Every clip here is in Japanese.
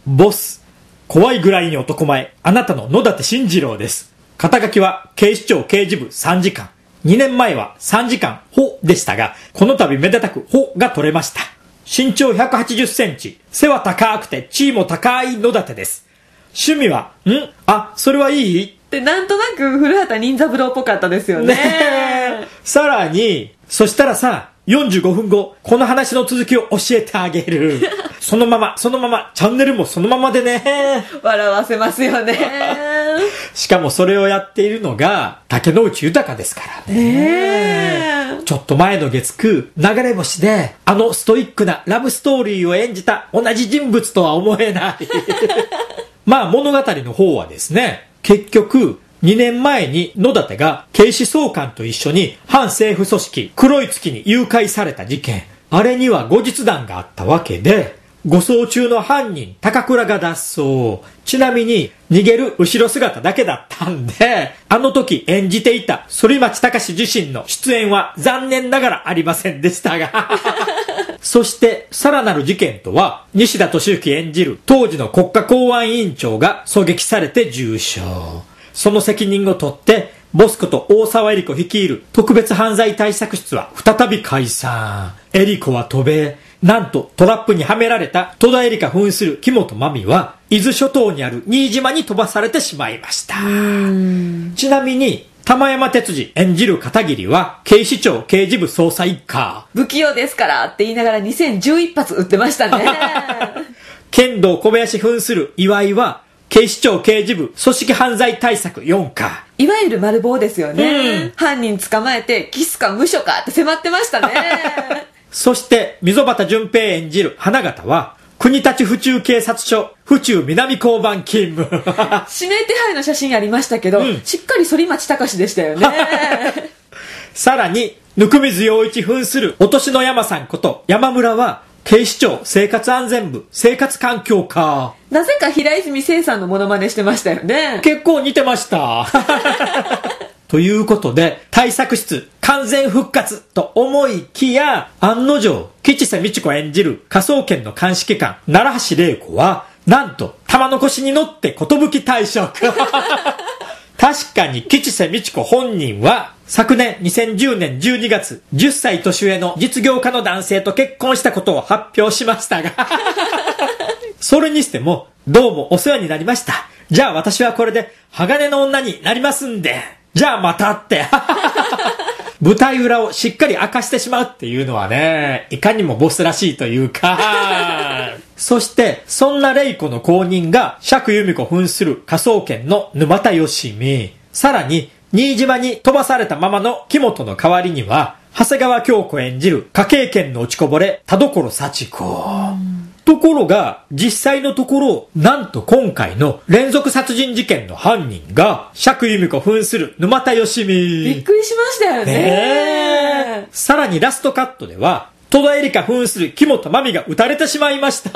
ボス、怖いぐらいに男前、あなたの野立慎次郎です。肩書きは警視庁刑事部参事官。2年前は参事官補でしたが、この度めでたく補が取れました。身長180センチ、背は高くて地位も高い野立です。趣味は、それはいいってなんとなく古畑任三郎っぽかったですよね。 さらに、そしたらさ、45分後、この話の続きを教えてあげる。そのまま、チャンネルもそのままでね。 笑わせますよね。 しかもそれをやっているのが、竹野内豊ですからね。ちょっと前の月9、流れ星で、あのストイックなラブストーリーを演じた同じ人物とは思えない。まあ物語の方はですね、結局、2年前に野立が警視総監と一緒に反政府組織黒い月に誘拐された事件。あれには後日談があったわけで、護送中の犯人高倉が脱走。ちなみに逃げる後ろ姿だけだったんで、あの時演じていた反町隆史自身の出演は残念ながらありませんでしたが。そしてさらなる事件とは、西田敏行演じる当時の国家公安委員長が狙撃されて重傷。その責任を取って、ボスこと大沢エリ子率いる特別犯罪対策室は再び解散。エリ子は渡米。なんとトラップにはめられた戸田恵梨香扮する木本真美は、伊豆諸島にある新島に飛ばされてしまいました。ちなみに、玉山哲司演じる片桐は、警視庁刑事部捜査一課。 不器用ですからって言いながら2011発撃ってましたね。 剣道小林扮する岩井は、警視庁刑事部組織犯罪対策4課。 いわゆる丸棒ですよね。犯人捕まえてキスか無所かって迫ってましたね。 そして溝端淳平演じる花形は国立府中警察署府中南交番勤務。 指名手配の写真ありましたけど、しっかり反町隆史でしたよね。 さらに温水洋一扮する落としの山さんこと山村は警視庁生活安全部生活環境課。 なぜか平泉成さんのモノマネしてましたよね。 結構似てました。ということで対策室完全復活と思いきや、案の定吉瀬美智子演じる科捜研の鑑識官奈良橋玲子はなんと玉の腰に乗って寿退職。確かに吉瀬美智子本人は昨年2010年12月10歳年上の実業家の男性と結婚したことを発表しましたが、それにしてもどうもお世話になりました。じゃあ私はこれで鋼の女になりますんで、じゃあまたって。舞台裏をしっかり明かしてしまうっていうのはね、いかにもボスらしいというか。そしてそんなレイコの後任が釈由美子扮する科捜研の沼田芳美。さらに新島に飛ばされたままの木本の代わりには長谷川京子演じる科警研の落ちこぼれ田所幸子。ところが実際のところ、なんと今回の連続殺人事件の犯人が釈由美子扮する沼田芳美。 びっくりしましたよね。 さらにラストカットでは戸田恵梨香扮する木本真美が撃たれてしまいました。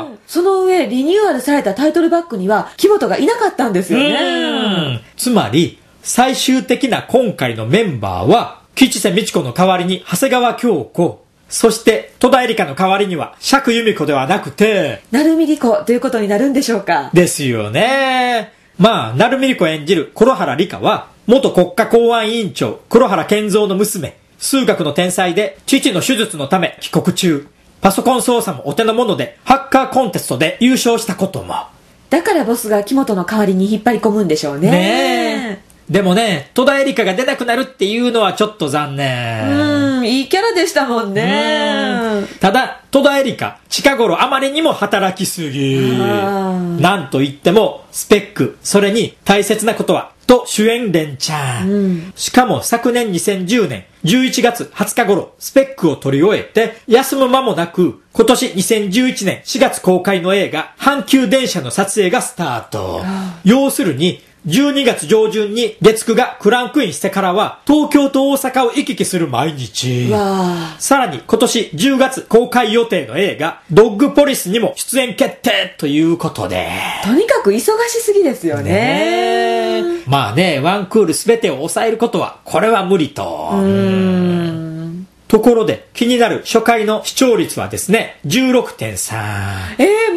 その上リニューアルされたタイトルバックには木本がいなかったんですよね。 つまり最終的な今回のメンバーは吉瀬美智子の代わりに長谷川京子、そして戸田恵梨香の代わりには釈由美子ではなくて成海莉子ということになるんでしょうか。 ですよね。まあ成海莉子演じる黒原梨香は元国家公安委員長黒原健三の娘、数学の天才で父の手術のため帰国中、パソコン操作もお手の物でハッカーコンテストで優勝したことも。 だからボスが木本の代わりに引っ張り込むんでしょうね。 ねえ。でもね、戸田恵梨香が出なくなるっていうのはちょっと残念。 いいキャラでしたもんね。 ただ戸田恵梨香近頃あまりにも働きすぎ。なんと言ってもスペック、それに大切なことはと主演連チャン。しかも昨年2010年11月20日頃スペックを取り終えて休む間もなく、今年2011年4月公開の映画阪急電車の撮影がスタート。要するに12月上旬に月9がクランクインしてからは東京と大阪を行き来する毎日。さらに今年10月公開予定の映画ドッグポリスにも出演決定ということで、 とにかく忙しすぎですよね。 まあね、ワンクール全てを抑えることはこれは無理と。ところで気になる初回の視聴率はですね 16.3。 もっとある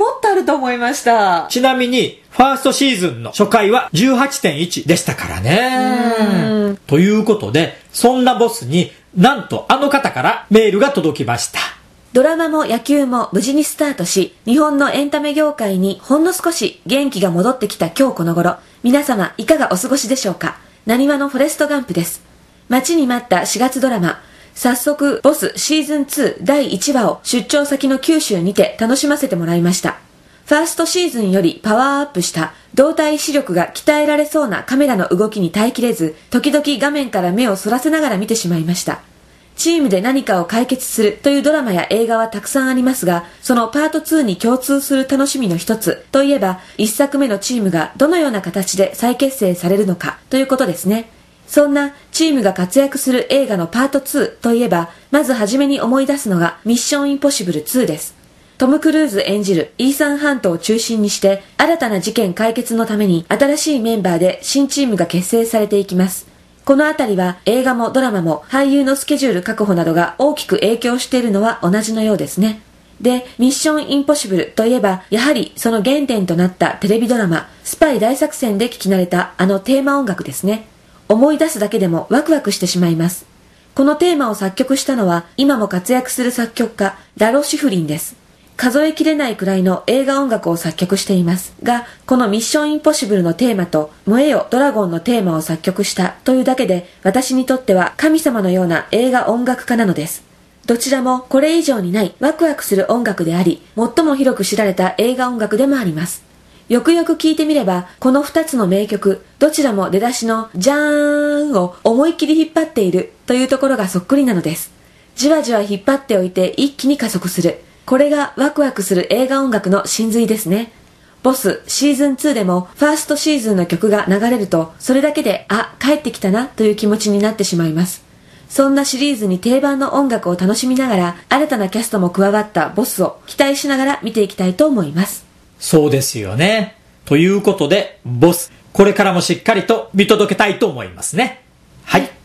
ると思いました。 ちなみに、ファーストシーズンの初回は 18.1 でしたからね。ということで、そんなボスになんとあの方からメールが届きました。 ドラマも野球も無事にスタートし、日本のエンタメ業界にほんの少し元気が戻ってきた今日この頃、皆様いかがお過ごしでしょうか。なにわのフォレストガンプです。待ちに待った4月ドラマ、早速ボスシーズン2第1話を出張先の九州にて楽しませてもらいました。ファーストシーズンよりパワーアップした動体視力が鍛えられそうなカメラの動きに耐えきれず、時々画面から目をそらせながら見てしまいました。チームで何かを解決するというドラマや映画はたくさんありますが、そのパート2に共通する楽しみの一つといえば、一作目のチームがどのような形で再結成されるのかということですね。そんなチームが活躍する映画のパート2といえば、まずはじめに思い出すのがミッションインポッシブル2です。トム・クルーズ演じるイーサン・ハントを中心にして新たな事件解決のために新しいメンバーで新チームが結成されていきます。このあたりは映画もドラマも俳優のスケジュール確保などが大きく影響しているのは同じのようですね。で、ミッション・インポッシブルといえばやはりその原点となったテレビドラマスパイ大作戦で聞き慣れたあのテーマ音楽ですね。思い出すだけでもワクワクしてしまいます。このテーマを作曲したのは今も活躍する作曲家ラロ・シフリンです。数えきれないくらいの映画音楽を作曲していますが、このミッションインポッシブルのテーマと燃えよドラゴンのテーマを作曲したというだけで、私にとっては神様のような映画音楽家なのです。どちらもこれ以上にないワクワクする音楽であり、最も広く知られた映画音楽でもあります。よくよく聞いてみれば、この2つの名曲、どちらも出だしのジャーンを思いっきり引っ張っているというところがそっくりなのです。じわじわ引っ張っておいて一気に加速する。これがワクワクする映画音楽の真髄ですね。ボスシーズン2でもファーストシーズンの曲が流れると、それだけで帰ってきたなという気持ちになってしまいます。そんなシリーズに定番の音楽を楽しみながら、新たなキャストも加わったボスを期待しながら見ていきたいと思います。 そうですよね。ということでボス、これからもしっかりと見届けたいと思いますね。はい。